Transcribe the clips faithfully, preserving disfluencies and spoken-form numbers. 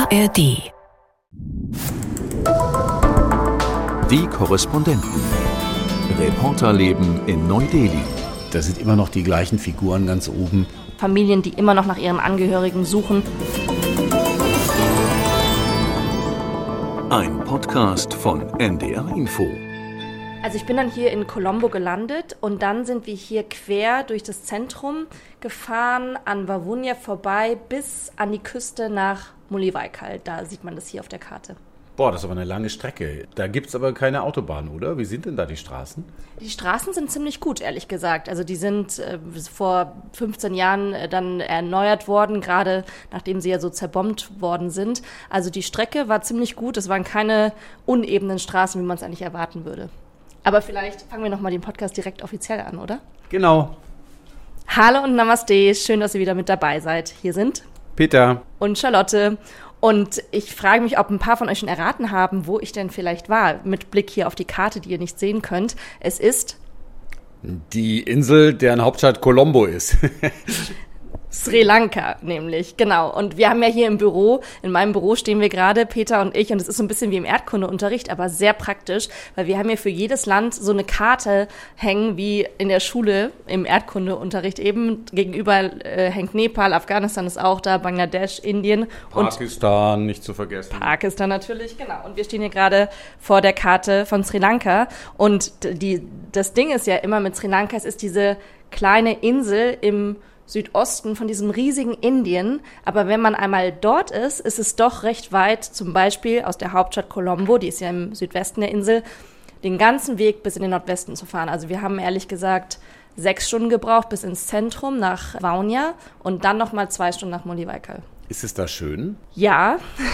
R D. Die Korrespondenten. Reporterleben in Neu-Delhi. Da sind immer noch die gleichen Figuren ganz oben. Familien, die immer noch nach ihren Angehörigen suchen. Ein Podcast von N D R Info. Also ich bin dann hier in Colombo gelandet und dann sind wir hier quer durch das Zentrum gefahren, an Vavuniya vorbei bis an die Küste nach Mullivaikhal. Da sieht man das hier auf der Karte. Boah, das ist aber eine lange Strecke. Da gibt es aber keine Autobahn, oder? Wie sind denn da die Straßen? Die Straßen sind ziemlich gut, ehrlich gesagt. Also die sind äh, vor fünfzehn Jahren äh, dann erneuert worden, gerade nachdem sie ja so zerbombt worden sind. Also die Strecke war ziemlich gut. Es waren keine unebenen Straßen, wie man es eigentlich erwarten würde. Aber vielleicht fangen wir nochmal den Podcast direkt offiziell an, oder? Genau. Hallo und Namaste. Schön, dass ihr wieder mit dabei seid. Hier sind Peter und Charlotte. Und ich frage mich, ob ein paar von euch schon erraten haben, wo ich denn vielleicht war, mit Blick hier auf die Karte, die ihr nicht sehen könnt. Es ist die Insel, deren Hauptstadt Colombo ist. Sri Lanka nämlich, genau. Und wir haben ja hier im Büro, in meinem Büro stehen wir gerade, Peter und ich, und es ist so ein bisschen wie im Erdkundeunterricht, aber sehr praktisch, weil wir haben hier für jedes Land so eine Karte hängen, wie in der Schule im Erdkundeunterricht eben. Gegenüber äh, hängt Nepal, Afghanistan ist auch da, Bangladesch, Indien. Pakistan, und nicht zu vergessen. Pakistan natürlich, genau. Und wir stehen hier gerade vor der Karte von Sri Lanka. Und die, das Ding ist ja immer mit Sri Lanka, es ist diese kleine Insel im Südosten von diesem riesigen Indien. Aber wenn man einmal dort ist, ist es doch recht weit, zum Beispiel aus der Hauptstadt Colombo, die ist ja im Südwesten der Insel, den ganzen Weg bis in den Nordwesten zu fahren. Also wir haben ehrlich gesagt sechs Stunden gebraucht bis ins Zentrum nach Vavuniya und dann nochmal zwei Stunden nach Mullivaikhal. Ist es da schön? Ja,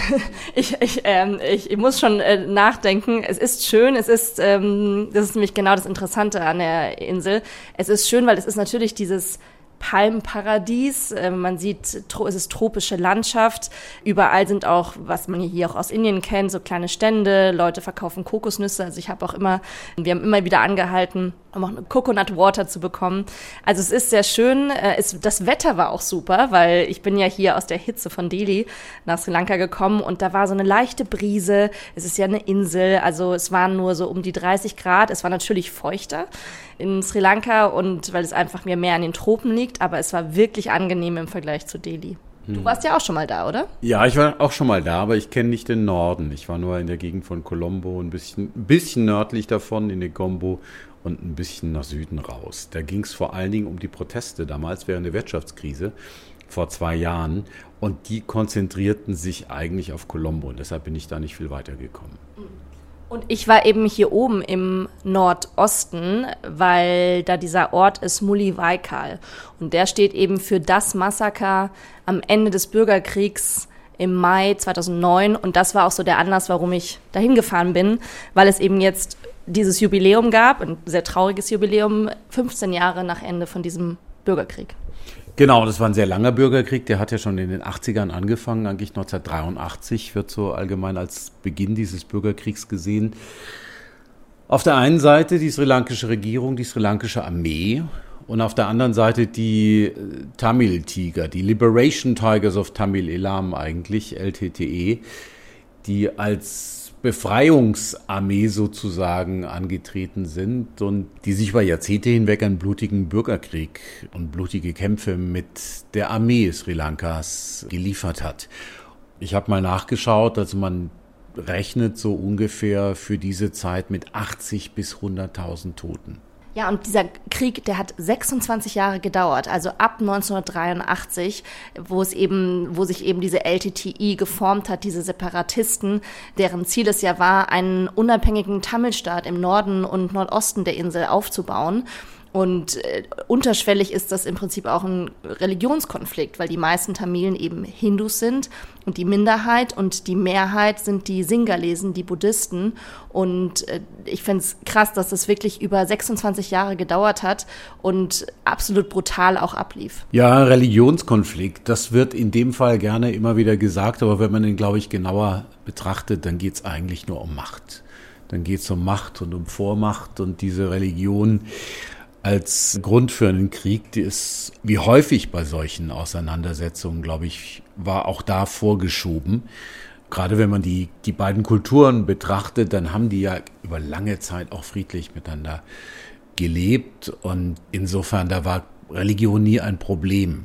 ich, ich, ähm, ich, ich muss schon äh, nachdenken. Es ist schön, es ist, ähm, das ist nämlich genau das Interessante an der Insel. Es ist schön, weil es ist natürlich dieses Palmenparadies, man sieht, es ist tropische Landschaft, überall sind auch, was man hier auch aus Indien kennt, so kleine Stände, Leute verkaufen Kokosnüsse, also ich habe auch immer, wir haben immer wieder angehalten, um auch eine Coconut Water zu bekommen. Also es ist sehr schön, es, das Wetter war auch super, weil ich bin ja hier aus der Hitze von Delhi nach Sri Lanka gekommen und da war so eine leichte Brise, es ist ja eine Insel, also es waren nur so um die dreißig Grad, es war natürlich feuchter in Sri Lanka und weil es einfach mir mehr an den Tropen liegt, aber es war wirklich angenehm im Vergleich zu Delhi. Du warst ja auch schon mal da, oder? Ja, ich war auch schon mal da, aber ich kenne nicht den Norden. Ich war nur in der Gegend von Colombo, ein bisschen, ein bisschen nördlich davon, in Negombo und ein bisschen nach Süden raus. Da ging es vor allen Dingen um die Proteste damals während der Wirtschaftskrise vor zwei Jahren und die konzentrierten sich eigentlich auf Colombo und deshalb bin ich da nicht viel weitergekommen. Und ich war eben hier oben im Nordosten, weil da dieser Ort ist Mullivaikhal. Und der steht eben für das Massaker am Ende des Bürgerkriegs im Mai zweitausendneun. Und das war auch so der Anlass, warum ich dahin gefahren bin, weil es eben jetzt dieses Jubiläum gab, ein sehr trauriges Jubiläum, fünfzehn Jahre nach Ende von diesem Bürgerkrieg. Genau, das war ein sehr langer Bürgerkrieg, der hat ja schon in den achtzigern angefangen, eigentlich neunzehnhundertdreiundachtzig wird so allgemein als Beginn dieses Bürgerkriegs gesehen. Auf der einen Seite die sri lankische Regierung, die sri lankische Armee und auf der anderen Seite die Tamil-Tiger, die Liberation Tigers of Tamil Eelam eigentlich, L T T E, die als Befreiungsarmee sozusagen angetreten sind und die sich über Jahrzehnte hinweg einen blutigen Bürgerkrieg und blutige Kämpfe mit der Armee Sri Lankas geliefert hat. Ich habe mal nachgeschaut, also man rechnet so ungefähr für diese Zeit mit achtzig bis hunderttausend Toten. Ja, und dieser Krieg, der hat sechsundzwanzig Jahre gedauert, also ab neunzehnhundertdreiundachtzig, wo es eben, wo sich eben diese L T T E geformt hat, diese Separatisten, deren Ziel es ja war, einen unabhängigen Tamilstaat im Norden und Nordosten der Insel aufzubauen. Und äh, unterschwellig ist das im Prinzip auch ein Religionskonflikt, weil die meisten Tamilen eben Hindus sind und die Minderheit und die Mehrheit sind die Singalesen, die Buddhisten. Und äh, ich finde es krass, dass das wirklich über sechsundzwanzig Jahre gedauert hat und absolut brutal auch ablief. Ja, Religionskonflikt, das wird in dem Fall gerne immer wieder gesagt, aber wenn man den, glaube ich, genauer betrachtet, dann geht es eigentlich nur um Macht. Dann geht es um Macht und um Vormacht und diese Religion als Grund für einen Krieg, die ist, wie häufig bei solchen Auseinandersetzungen, glaube ich, war auch da vorgeschoben. Gerade wenn man die, die beiden Kulturen betrachtet, dann haben die ja über lange Zeit auch friedlich miteinander gelebt und insofern, da war Religion nie ein Problem.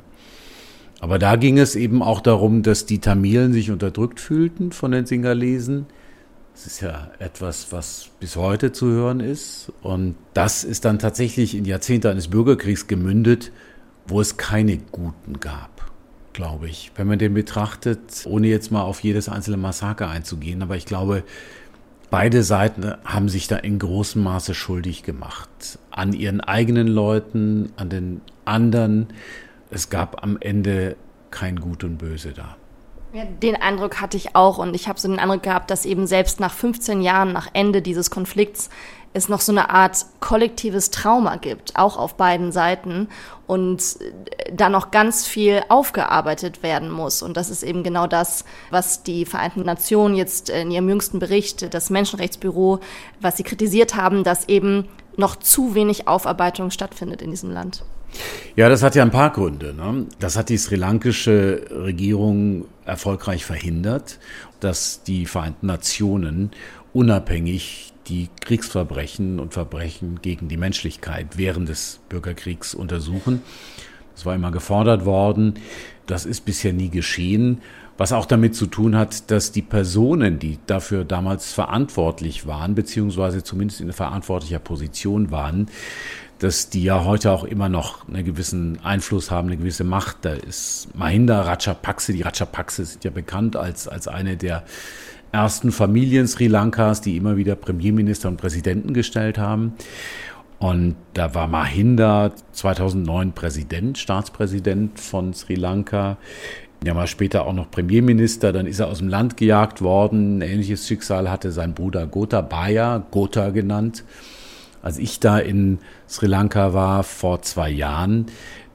Aber da ging es eben auch darum, dass die Tamilen sich unterdrückt fühlten von den Singalesen. Das ist ja etwas, was bis heute zu hören ist. Und das ist dann tatsächlich in Jahrzehnte eines Bürgerkriegs gemündet, wo es keine Guten gab, glaube ich. Wenn man den betrachtet, ohne jetzt mal auf jedes einzelne Massaker einzugehen. Aber ich glaube, beide Seiten haben sich da in großem Maße schuldig gemacht. An ihren eigenen Leuten, an den anderen. Es gab am Ende kein Gut und Böse da. Ja, den Eindruck hatte ich auch und ich habe so den Eindruck gehabt, dass eben selbst nach fünfzehn Jahren, nach Ende dieses Konflikts, es noch so eine Art kollektives Trauma gibt, auch auf beiden Seiten und da noch ganz viel aufgearbeitet werden muss. Und das ist eben genau das, was die Vereinten Nationen jetzt in ihrem jüngsten Bericht, das Menschenrechtsbüro, was sie kritisiert haben, dass eben noch zu wenig Aufarbeitung stattfindet in diesem Land. Ja, das hat ja ein paar Gründe, ne? Das hat die sri-lankische Regierung erfolgreich verhindert, dass die Vereinten Nationen unabhängig die Kriegsverbrechen und Verbrechen gegen die Menschlichkeit während des Bürgerkriegs untersuchen. Das war immer gefordert worden. Das ist bisher nie geschehen. Was auch damit zu tun hat, dass die Personen, die dafür damals verantwortlich waren, beziehungsweise zumindest in verantwortlicher Position waren, dass die ja heute auch immer noch einen gewissen Einfluss haben, eine gewisse Macht. Da ist Mahinda Rajapakse. Die Rajapakse sind ja bekannt als, als eine der ersten Familien Sri Lankas, die immer wieder Premierminister und Präsidenten gestellt haben. Und da war Mahinda zweitausendneun Präsident, Staatspräsident von Sri Lanka. Er war später auch noch Premierminister, dann ist er aus dem Land gejagt worden. Ein ähnliches Schicksal hatte sein Bruder Gotabaya, Gota genannt. Als ich da in Sri Lanka war vor zwei Jahren,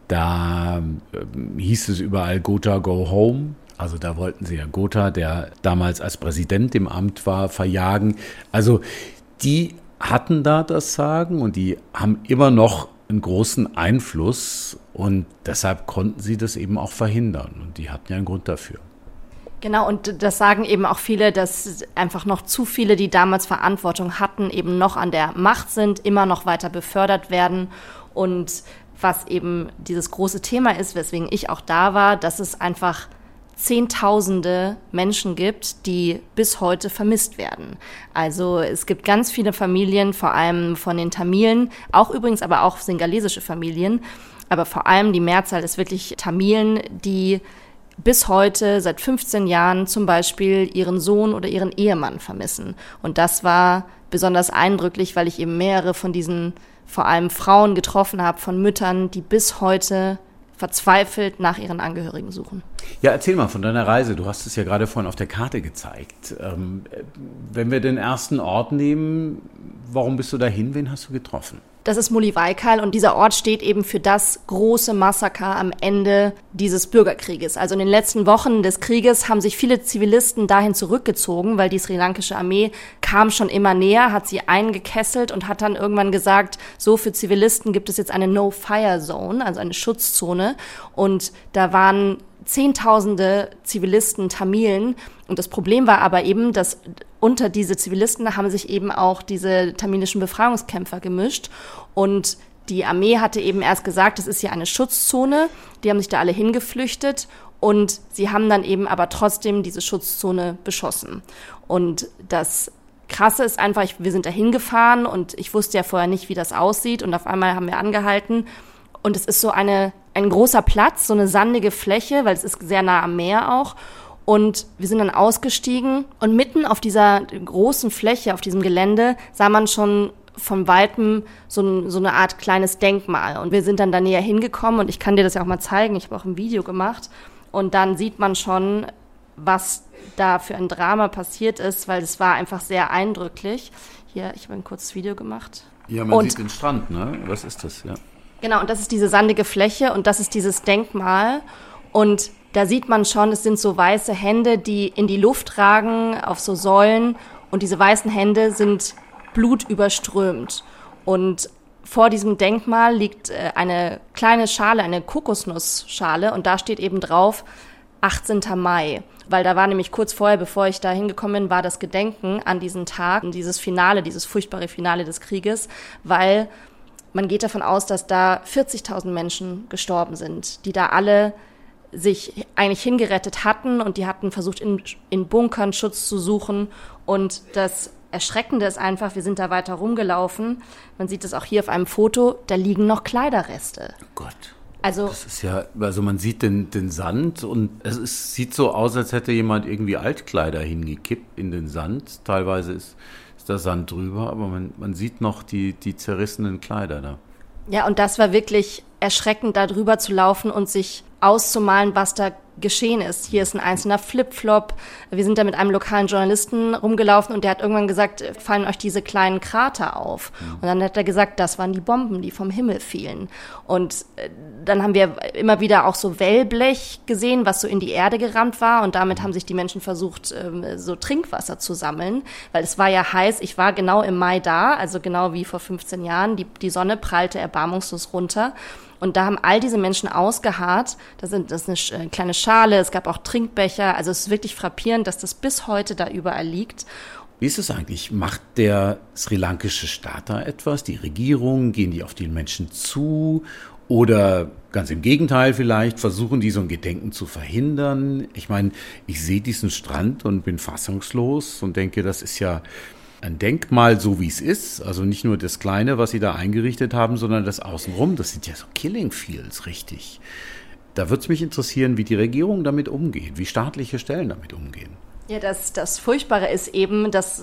da äh, hieß es überall Gota go home. Also da wollten sie ja Gota, der damals als Präsident im Amt war, verjagen. Also die hatten da das Sagen und die haben immer noch einen großen Einfluss und deshalb konnten sie das eben auch verhindern und die hatten ja einen Grund dafür. Genau, und das sagen eben auch viele, dass einfach noch zu viele, die damals Verantwortung hatten, eben noch an der Macht sind, immer noch weiter befördert werden. Und was eben dieses große Thema ist, weswegen ich auch da war, dass es einfach Zehntausende Menschen gibt, die bis heute vermisst werden. Also es gibt ganz viele Familien, vor allem von den Tamilen, auch übrigens aber auch singalesische Familien, aber vor allem die Mehrzahl ist wirklich Tamilen, die bis heute, seit fünfzehn Jahren zum Beispiel, ihren Sohn oder ihren Ehemann vermissen. Und das war besonders eindrücklich, weil ich eben mehrere von diesen, vor allem Frauen getroffen habe, von Müttern, die bis heute verzweifelt nach ihren Angehörigen suchen. Ja, erzähl mal von deiner Reise. Du hast es ja gerade vorhin auf der Karte gezeigt. Ähm, wenn wir den ersten Ort nehmen, warum bist du dahin? Wen hast du getroffen? Das ist Mullivaikkal und dieser Ort steht eben für das große Massaker am Ende dieses Bürgerkrieges. Also in den letzten Wochen des Krieges haben sich viele Zivilisten dahin zurückgezogen, weil die sri-lankische Armee kam schon immer näher, hat sie eingekesselt und hat dann irgendwann gesagt, so für Zivilisten gibt es jetzt eine No-Fire-Zone, also eine Schutzzone. Und da waren Zehntausende Zivilisten, Tamilen. Und das Problem war aber eben, dass unter diese Zivilisten haben sich eben auch diese tamilischen Befreiungskämpfer gemischt. Und die Armee hatte eben erst gesagt, das ist hier eine Schutzzone. Die haben sich da alle hingeflüchtet. Und sie haben dann eben aber trotzdem diese Schutzzone beschossen. Und das Krasse ist einfach, wir sind da hingefahren und ich wusste ja vorher nicht, wie das aussieht. Und auf einmal haben wir angehalten. Und es ist so eine, ein großer Platz, so eine sandige Fläche, weil es ist sehr nah am Meer auch. Und wir sind dann ausgestiegen und mitten auf dieser großen Fläche, auf diesem Gelände, sah man schon von Weitem so, ein, so eine Art kleines Denkmal. Und wir sind dann da näher hingekommen und ich kann dir das ja auch mal zeigen. Ich habe auch ein Video gemacht. Und dann sieht man schon, was da für ein Drama passiert ist, weil es war einfach sehr eindrücklich. Hier, ich habe ein kurzes Video gemacht. Ja, man und sieht den Strand, ne? Was ist das? Ja. Genau, und das ist diese sandige Fläche und das ist dieses Denkmal. Und da sieht man schon, es sind so weiße Hände, die in die Luft ragen auf so Säulen. Und diese weißen Hände sind blutüberströmt. Und vor diesem Denkmal liegt äh, eine kleine Schale, eine Kokosnussschale und da steht eben drauf achtzehnten Mai. Weil da war nämlich kurz vorher, bevor ich da hingekommen bin, war das Gedenken an diesen Tag, an dieses Finale, dieses furchtbare Finale des Krieges, weil man geht davon aus, dass da vierzigtausend Menschen gestorben sind, die da alle sich eigentlich hingerettet hatten und die hatten versucht, in, in Bunkern Schutz zu suchen. Und das Erschreckende ist einfach, wir sind da weiter rumgelaufen, man sieht das auch hier auf einem Foto, da liegen noch Kleiderreste. Oh Gott. Also, das ist ja, also man sieht den, den Sand und es ist, sieht so aus, als hätte jemand irgendwie Altkleider hingekippt in den Sand. Teilweise ist, ist da Sand drüber, aber man, man sieht noch die, die zerrissenen Kleider da. Ja, und das war wirklich erschreckend, da drüber zu laufen und sich auszumalen, was da geschehen ist. Hier ist ein einzelner Flipflop. Wir sind da mit einem lokalen Journalisten rumgelaufen und der hat irgendwann gesagt, fallen euch diese kleinen Krater auf? Mhm. Und dann hat er gesagt, das waren die Bomben, die vom Himmel fielen. Und dann haben wir immer wieder auch so Wellblech gesehen, was so in die Erde gerammt war und damit haben sich die Menschen versucht, so Trinkwasser zu sammeln, weil es war ja heiß. Ich war genau im Mai da, also genau wie vor fünfzehn Jahren. Die, die Sonne prallte erbarmungslos runter. Und da haben all diese Menschen ausgeharrt. Das, sind, das ist eine kleine Schale, es gab auch Trinkbecher. Also es ist wirklich frappierend, dass das bis heute da überall liegt. Wie ist es eigentlich? Macht der sri-lankische Staat da etwas? Die Regierung, gehen die auf die Menschen zu? Oder ganz im Gegenteil vielleicht, versuchen die so ein Gedenken zu verhindern? Ich meine, ich sehe diesen Strand und bin fassungslos und denke, das ist ja ein Denkmal, so wie es ist, also nicht nur das Kleine, was sie da eingerichtet haben, sondern das Außenrum, das sind ja so Killing Fields, richtig. Da würde es mich interessieren, wie die Regierung damit umgeht, wie staatliche Stellen damit umgehen. Ja, das, das Furchtbare ist eben, dass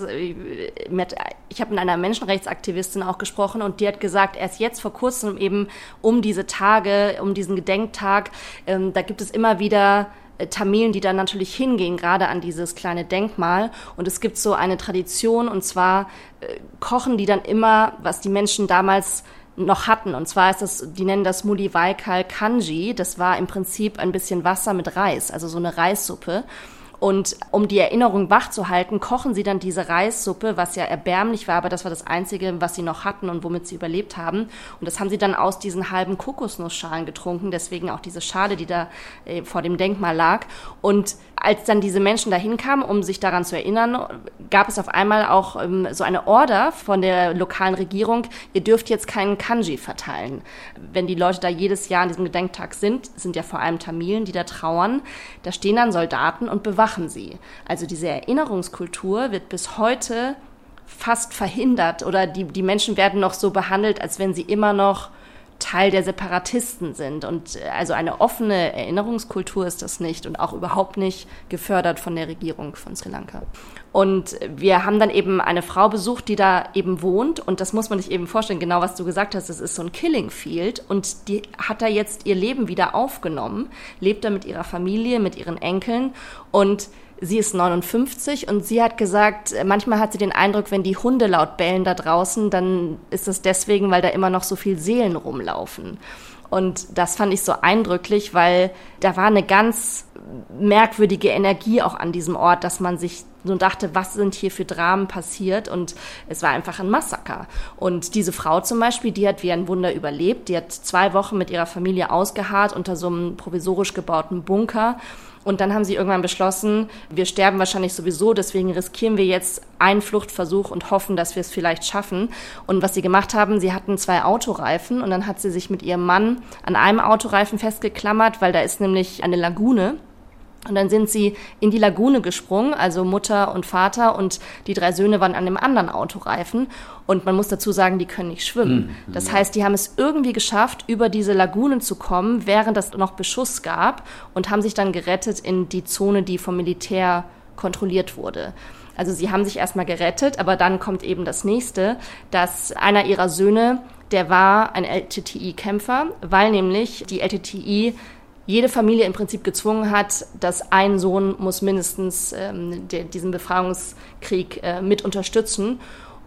mit, ich habe mit einer Menschenrechtsaktivistin auch gesprochen und die hat gesagt, erst jetzt vor kurzem eben um diese Tage, um diesen Gedenktag, ähm, da gibt es immer wieder Tamilen, die dann natürlich hingehen, gerade an dieses kleine Denkmal. Und es gibt so eine Tradition, und zwar äh, kochen die dann immer, was die Menschen damals noch hatten. Und zwar ist das, die nennen das Mulivaikal Kanji. Das war im Prinzip ein bisschen Wasser mit Reis, also so eine Reissuppe. Und um die Erinnerung wach zu halten, kochen sie dann diese Reissuppe, was ja erbärmlich war, aber das war das Einzige, was sie noch hatten und womit sie überlebt haben. Und das haben sie dann aus diesen halben Kokosnussschalen getrunken, deswegen auch diese Schale, die da äh, vor dem Denkmal lag. Und als dann diese Menschen dahin kamen, um sich daran zu erinnern, gab es auf einmal auch ähm, so eine Order von der lokalen Regierung, ihr dürft jetzt keinen Kanji verteilen. Wenn die Leute da jedes Jahr an diesem Gedenktag sind, sind ja vor allem Tamilen, die da trauern, da stehen dann Soldaten und bewachen sie. Also diese Erinnerungskultur wird bis heute fast verhindert oder die, die Menschen werden noch so behandelt, als wenn sie immer noch Teil der Separatisten sind. Und also eine offene Erinnerungskultur ist das nicht und auch überhaupt nicht gefördert von der Regierung von Sri Lanka. Und wir haben dann eben eine Frau besucht, die da eben wohnt und das muss man sich eben vorstellen, genau was du gesagt hast, das ist so ein Killing Field und die hat da jetzt ihr Leben wieder aufgenommen, lebt da mit ihrer Familie, mit ihren Enkeln und sie ist neunundfünfzig und sie hat gesagt, manchmal hat sie den Eindruck, wenn die Hunde laut bellen da draußen, dann ist das deswegen, weil da immer noch so viel Seelen rumlaufen. Und das fand ich so eindrücklich, weil da war eine ganz merkwürdige Energie auch an diesem Ort, dass man sich so dachte, was sind hier für Dramen passiert? Und es war einfach ein Massaker. Und diese Frau zum Beispiel, die hat wie ein Wunder überlebt. Die hat zwei Wochen mit ihrer Familie ausgeharrt unter so einem provisorisch gebauten Bunker. Und dann haben sie irgendwann beschlossen, wir sterben wahrscheinlich sowieso, deswegen riskieren wir jetzt einen Fluchtversuch und hoffen, dass wir es vielleicht schaffen. Und was sie gemacht haben, sie hatten zwei Autoreifen und dann hat sie sich mit ihrem Mann an einem Autoreifen festgeklammert, weil da ist nämlich eine Lagune. Und dann sind sie in die Lagune gesprungen, also Mutter und Vater und die drei Söhne waren an dem anderen Autoreifen. Und man muss dazu sagen, die können nicht schwimmen. Mhm. Das heißt, die haben es irgendwie geschafft, über diese Lagune zu kommen, während es noch Beschuss gab und haben sich dann gerettet in die Zone, die vom Militär kontrolliert wurde. Also sie haben sich erstmal gerettet, aber dann kommt eben das Nächste, dass einer ihrer Söhne, der war ein L T T I-Kämpfer, weil nämlich die L T T I jede Familie im Prinzip gezwungen hat, dass ein Sohn muss mindestens ähm, de, diesen Befreiungskrieg äh, mit unterstützen.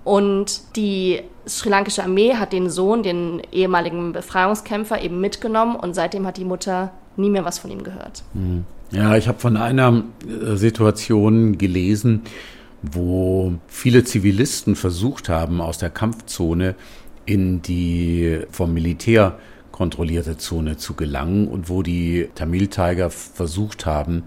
Und die sri-lankische Armee hat den Sohn, den ehemaligen Befreiungskämpfer, eben mitgenommen und seitdem hat die Mutter nie mehr was von ihm gehört. Ja, ich habe von einer Situation gelesen, wo viele Zivilisten versucht haben, aus der Kampfzone in die vom Militär kontrollierte Zone zu gelangen und wo die Tamil Tiger versucht haben,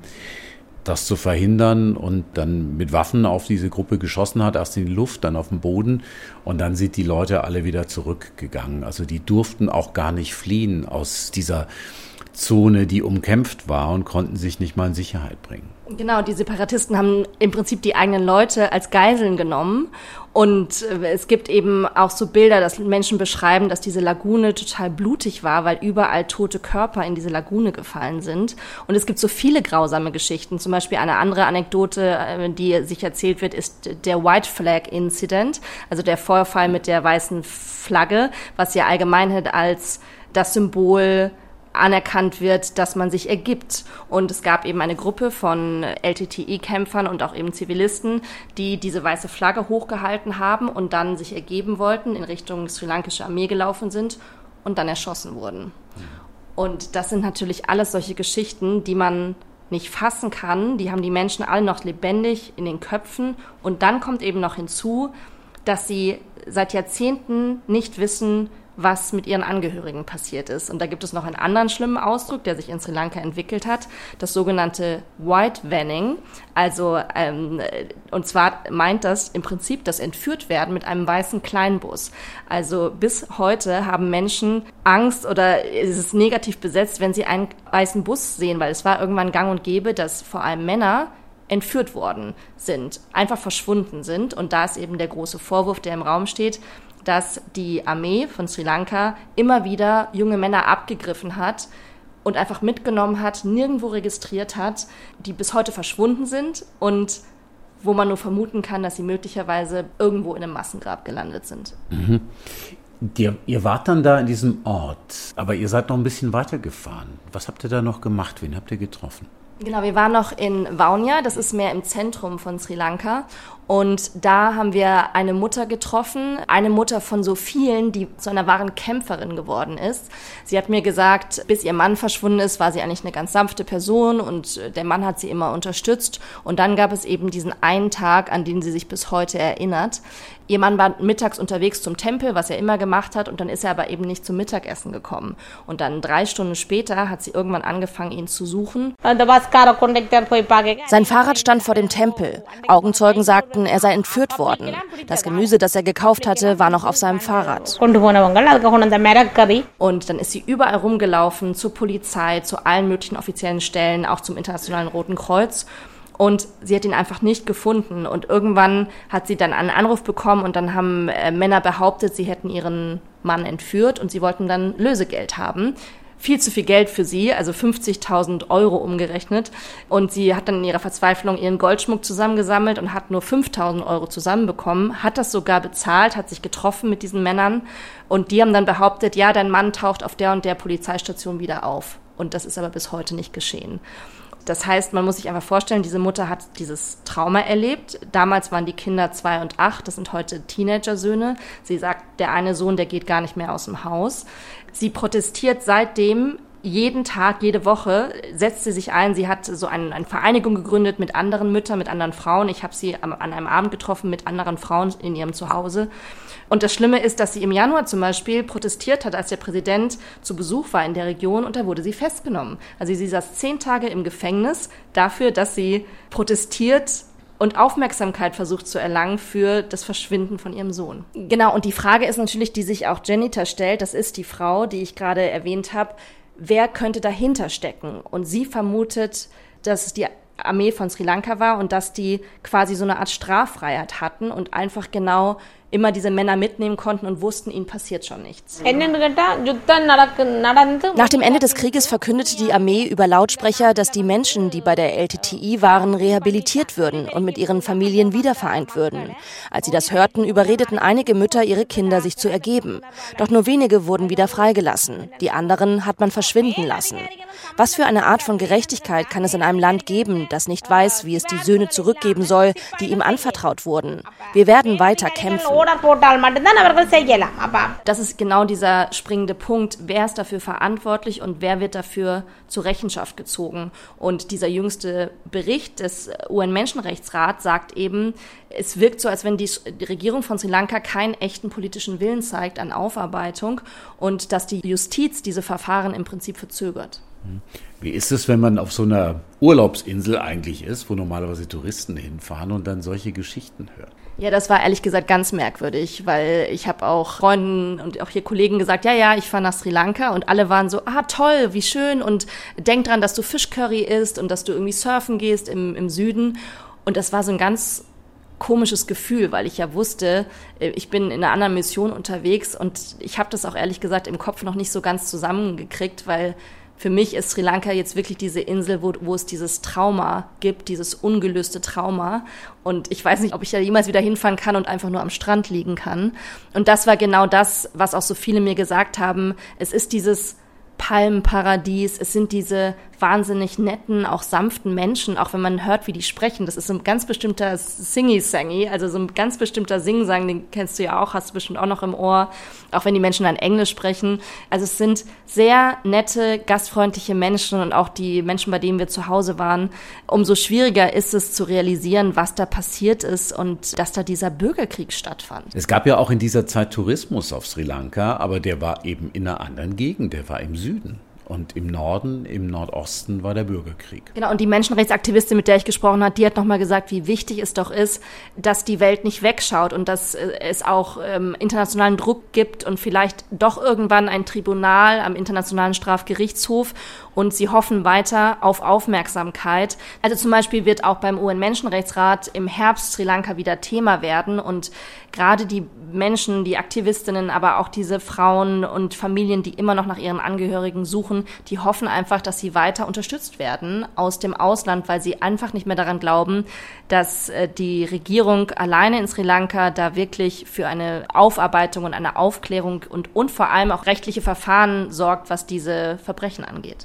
das zu verhindern und dann mit Waffen auf diese Gruppe geschossen hat, erst in die Luft, dann auf den Boden und dann sind die Leute alle wieder zurückgegangen. Also die durften auch gar nicht fliehen aus dieser Zone, die umkämpft war und konnten sich nicht mal in Sicherheit bringen. Genau, die Separatisten haben im Prinzip die eigenen Leute als Geiseln genommen und es gibt eben auch so Bilder, dass Menschen beschreiben, dass diese Lagune total blutig war, weil überall tote Körper in diese Lagune gefallen sind und es gibt so viele grausame Geschichten. Zum Beispiel eine andere Anekdote, die sich erzählt wird, ist der White Flag Incident, also der Vorfall mit der weißen Flagge, was ja allgemein als das Symbol anerkannt wird, dass man sich ergibt. Und es gab eben eine Gruppe von L T T I-Kämpfern und auch eben Zivilisten, die diese weiße Flagge hochgehalten haben und dann sich ergeben wollten, in Richtung sri-lankische Armee gelaufen sind und dann erschossen wurden. Und das sind natürlich alles solche Geschichten, die man nicht fassen kann. Die haben die Menschen alle noch lebendig in den Köpfen. Und dann kommt eben noch hinzu, dass sie seit Jahrzehnten nicht wissen, was mit ihren Angehörigen passiert ist. Und da gibt es noch einen anderen schlimmen Ausdruck, der sich in Sri Lanka entwickelt hat, das sogenannte White Vanning. Also, ähm, und zwar meint das im Prinzip das Entführtwerden mit einem weißen Kleinbus. Also bis heute haben Menschen Angst oder ist es negativ besetzt, wenn sie einen weißen Bus sehen, weil es war irgendwann gang und gäbe, dass vor allem Männer entführt worden sind, einfach verschwunden sind. Und da ist eben der große Vorwurf, der im Raum steht, dass die Armee von Sri Lanka immer wieder junge Männer abgegriffen hat und einfach mitgenommen hat, nirgendwo registriert hat, die bis heute verschwunden sind und wo man nur vermuten kann, dass sie möglicherweise irgendwo in einem Massengrab gelandet sind. Mhm. Ihr, ihr wart dann da in diesem Ort, aber ihr seid noch ein bisschen weitergefahren. Was habt ihr da noch gemacht? Wen habt ihr getroffen? Genau, wir waren noch in Vaunia, das ist mehr im Zentrum von Sri Lanka. Und da haben wir eine Mutter getroffen, eine Mutter von so vielen, die zu einer wahren Kämpferin geworden ist. Sie hat mir gesagt, bis ihr Mann verschwunden ist, war sie eigentlich eine ganz sanfte Person und der Mann hat sie immer unterstützt. Und dann gab es eben diesen einen Tag, an den sie sich bis heute erinnert. Ihr Mann war mittags unterwegs zum Tempel, was er immer gemacht hat, und dann ist er aber eben nicht zum Mittagessen gekommen. Und dann drei Stunden später hat sie irgendwann angefangen, ihn zu suchen. Sein Fahrrad stand vor dem Tempel. Augenzeugen sagten, er sei entführt worden. Das Gemüse, das er gekauft hatte, war noch auf seinem Fahrrad. Und dann ist sie überall rumgelaufen, zur Polizei, zu allen möglichen offiziellen Stellen, auch zum Internationalen Roten Kreuz. Und sie hat ihn einfach nicht gefunden. Und irgendwann hat sie dann einen Anruf bekommen und dann haben äh, Männer behauptet, sie hätten ihren Mann entführt und sie wollten dann Lösegeld haben. Viel zu viel Geld für sie, also fünfzigtausend Euro umgerechnet. Und sie hat dann in ihrer Verzweiflung ihren Goldschmuck zusammengesammelt und hat nur fünftausend Euro zusammenbekommen, hat das sogar bezahlt, hat sich getroffen mit diesen Männern. Und die haben dann behauptet, ja, dein Mann taucht auf der und der Polizeistation wieder auf. Und das ist aber bis heute nicht geschehen. Das heißt, man muss sich einfach vorstellen, diese Mutter hat dieses Trauma erlebt. Damals waren die Kinder zwei und acht, das sind heute Teenager-Söhne. Sie sagt, der eine Sohn, der geht gar nicht mehr aus dem Haus. Sie protestiert seitdem jeden Tag, jede Woche, setzt sie sich ein. Sie hat so eine, eine Vereinigung gegründet mit anderen Müttern, mit anderen Frauen. Ich habe sie am, an einem Abend getroffen mit anderen Frauen in ihrem Zuhause. Und das Schlimme ist, dass sie im Januar zum Beispiel protestiert hat, als der Präsident zu Besuch war in der Region, und da wurde sie festgenommen. Also sie saß zehn Tage im Gefängnis dafür, dass sie protestiert und Aufmerksamkeit versucht zu erlangen für das Verschwinden von ihrem Sohn. Genau, und die Frage ist natürlich, die sich auch Janita stellt, das ist die Frau, die ich gerade erwähnt habe, wer könnte dahinter stecken? Und sie vermutet, dass es die Armee von Sri Lanka war und dass die quasi so eine Art Straffreiheit hatten und einfach genau immer diese Männer mitnehmen konnten und wussten, ihnen passiert schon nichts. Nach dem Ende des Krieges verkündete die Armee über Lautsprecher, dass die Menschen, die bei der L T T I waren, rehabilitiert würden und mit ihren Familien wiedervereint würden. Als sie das hörten, überredeten einige Mütter ihre Kinder, sich zu ergeben. Doch nur wenige wurden wieder freigelassen. Die anderen hat man verschwinden lassen. Was für eine Art von Gerechtigkeit kann es in einem Land geben, das nicht weiß, wie es die Söhne zurückgeben soll, die ihm anvertraut wurden? Wir werden weiter kämpfen. Das ist genau dieser springende Punkt. Wer ist dafür verantwortlich und wer wird dafür zur Rechenschaft gezogen? Und dieser jüngste Bericht des U N-Menschenrechtsrats sagt eben, es wirkt so, als wenn die Regierung von Sri Lanka keinen echten politischen Willen zeigt an Aufarbeitung und dass die Justiz diese Verfahren im Prinzip verzögert. Wie ist es, wenn man auf so einer Urlaubsinsel eigentlich ist, wo normalerweise Touristen hinfahren und dann solche Geschichten hört? Ja, das war ehrlich gesagt ganz merkwürdig, weil ich habe auch Freunden und auch hier Kollegen gesagt, ja, ja, ich fahre nach Sri Lanka und alle waren so, ah, toll, wie schön und denk dran, dass du Fischcurry isst und dass du irgendwie surfen gehst im, im Süden. Und das war so ein ganz komisches Gefühl, weil ich ja wusste, ich bin in einer anderen Mission unterwegs und ich habe das auch ehrlich gesagt im Kopf noch nicht so ganz zusammengekriegt, weil für mich ist Sri Lanka jetzt wirklich diese Insel, wo, wo es dieses Trauma gibt, dieses ungelöste Trauma. Und ich weiß nicht, ob ich da jemals wieder hinfahren kann und einfach nur am Strand liegen kann. Und das war genau das, was auch so viele mir gesagt haben. Es ist dieses Palmenparadies, es sind diese wahnsinnig netten, auch sanften Menschen, auch wenn man hört, wie die sprechen. Das ist so ein ganz bestimmter Singy-Sangy, also so ein ganz bestimmter Sing-Sang, den kennst du ja auch, hast du bestimmt auch noch im Ohr, auch wenn die Menschen dann Englisch sprechen. Also es sind sehr nette, gastfreundliche Menschen und auch die Menschen, bei denen wir zu Hause waren. Umso schwieriger ist es zu realisieren, was da passiert ist und dass da dieser Bürgerkrieg stattfand. Es gab ja auch in dieser Zeit Tourismus auf Sri Lanka, aber der war eben in einer anderen Gegend, der war im Süden. Und im Norden, im Nordosten war der Bürgerkrieg. Genau, und die Menschenrechtsaktivistin, mit der ich gesprochen habe, die hat nochmal gesagt, wie wichtig es doch ist, dass die Welt nicht wegschaut und dass es auch ähm, internationalen Druck gibt und vielleicht doch irgendwann ein Tribunal am Internationalen Strafgerichtshof. Und sie hoffen weiter auf Aufmerksamkeit. Also zum Beispiel wird auch beim U N-Menschenrechtsrat im Herbst Sri Lanka wieder Thema werden. Und gerade die Menschen, die Aktivistinnen, aber auch diese Frauen und Familien, die immer noch nach ihren Angehörigen suchen, die hoffen einfach, dass sie weiter unterstützt werden aus dem Ausland, weil sie einfach nicht mehr daran glauben, dass die Regierung alleine in Sri Lanka da wirklich für eine Aufarbeitung und eine Aufklärung und, und vor allem auch rechtliche Verfahren sorgt, was diese Verbrechen angeht.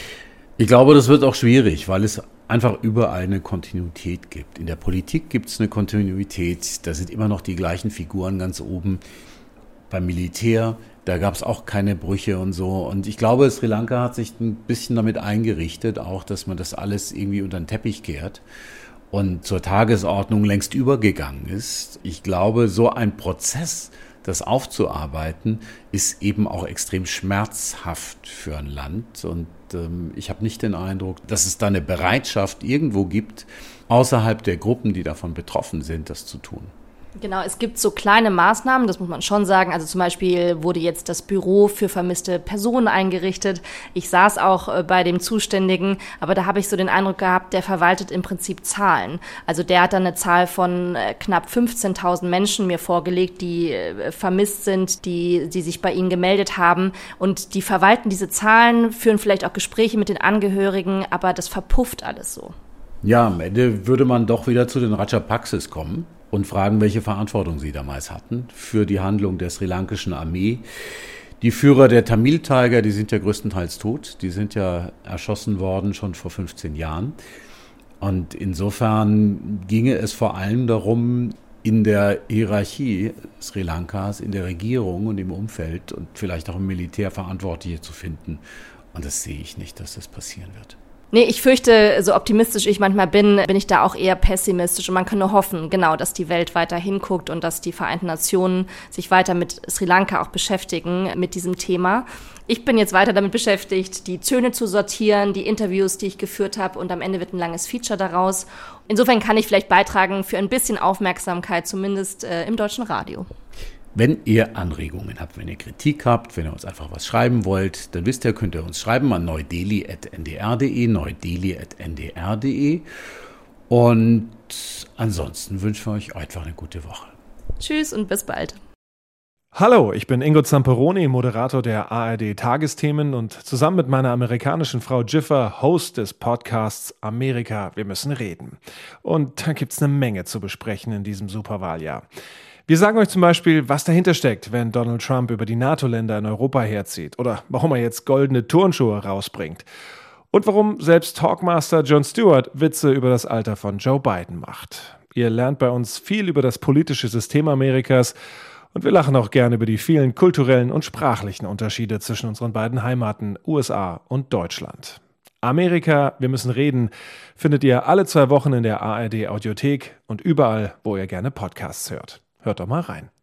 Ich glaube, das wird auch schwierig, weil es einfach überall eine Kontinuität gibt. In der Politik gibt es eine Kontinuität, da sind immer noch die gleichen Figuren ganz oben. Beim Militär, da gab es auch keine Brüche und so. Und ich glaube, Sri Lanka hat sich ein bisschen damit eingerichtet, auch, dass man das alles irgendwie unter den Teppich kehrt und zur Tagesordnung längst übergegangen ist. Ich glaube, so ein Prozess, das aufzuarbeiten, ist eben auch extrem schmerzhaft für ein Land. Und ähm, ich habe nicht den Eindruck, dass es da eine Bereitschaft irgendwo gibt, außerhalb der Gruppen, die davon betroffen sind, das zu tun. Genau, es gibt so kleine Maßnahmen, das muss man schon sagen. Also zum Beispiel wurde jetzt das Büro für vermisste Personen eingerichtet. Ich saß auch äh, bei dem Zuständigen, aber da habe ich so den Eindruck gehabt, der verwaltet im Prinzip Zahlen. Also der hat dann eine Zahl von äh, knapp fünfzehntausend Menschen mir vorgelegt, die äh, vermisst sind, die, die sich bei ihnen gemeldet haben. Und die verwalten diese Zahlen, führen vielleicht auch Gespräche mit den Angehörigen, aber das verpufft alles so. Ja, am Ende würde man doch wieder zu den Rajapakses kommen und fragen, welche Verantwortung sie damals hatten für die Handlung der sri lankischen Armee. Die Führer der Tamil Tiger, die sind ja größtenteils tot, die sind ja erschossen worden schon vor fünfzehn Jahren. Und insofern ginge es vor allem darum, in der Hierarchie Sri Lankas, in der Regierung und im Umfeld und vielleicht auch im Militär Verantwortliche zu finden. Und das sehe ich nicht, dass das passieren wird. Nee, ich fürchte, so optimistisch ich manchmal bin, bin ich da auch eher pessimistisch. Und man kann nur hoffen, genau, dass die Welt weiter hinguckt und dass die Vereinten Nationen sich weiter mit Sri Lanka auch beschäftigen, mit diesem Thema. Ich bin jetzt weiter damit beschäftigt, die Töne zu sortieren, die Interviews, die ich geführt habe. Und am Ende wird ein langes Feature daraus. Insofern kann ich vielleicht beitragen für ein bisschen Aufmerksamkeit, zumindest äh, im deutschen Radio. Wenn ihr Anregungen habt, wenn ihr Kritik habt, wenn ihr uns einfach was schreiben wollt, dann wisst ihr, könnt ihr uns schreiben an neu-delhi at n d r punkt d e, neu-delhi at n d r punkt d e. Und ansonsten wünschen wir euch einfach eine gute Woche. Tschüss und bis bald. Hallo, ich bin Ingo Zamperoni, Moderator der A R D-Tagesthemen und zusammen mit meiner amerikanischen Frau Jiffer Host des Podcasts Amerika, wir müssen reden. Und da gibt's eine Menge zu besprechen in diesem Superwahljahr. Wir sagen euch zum Beispiel, was dahinter steckt, wenn Donald Trump über die NATO-Länder in Europa herzieht oder warum er jetzt goldene Turnschuhe rausbringt und warum selbst Talkmaster Jon Stewart Witze über das Alter von Joe Biden macht. Ihr lernt bei uns viel über das politische System Amerikas und wir lachen auch gerne über die vielen kulturellen und sprachlichen Unterschiede zwischen unseren beiden Heimaten U S A und Deutschland. Amerika, wir müssen reden, findet ihr alle zwei Wochen in der A R D Audiothek und überall, wo ihr gerne Podcasts hört. Hört doch mal rein.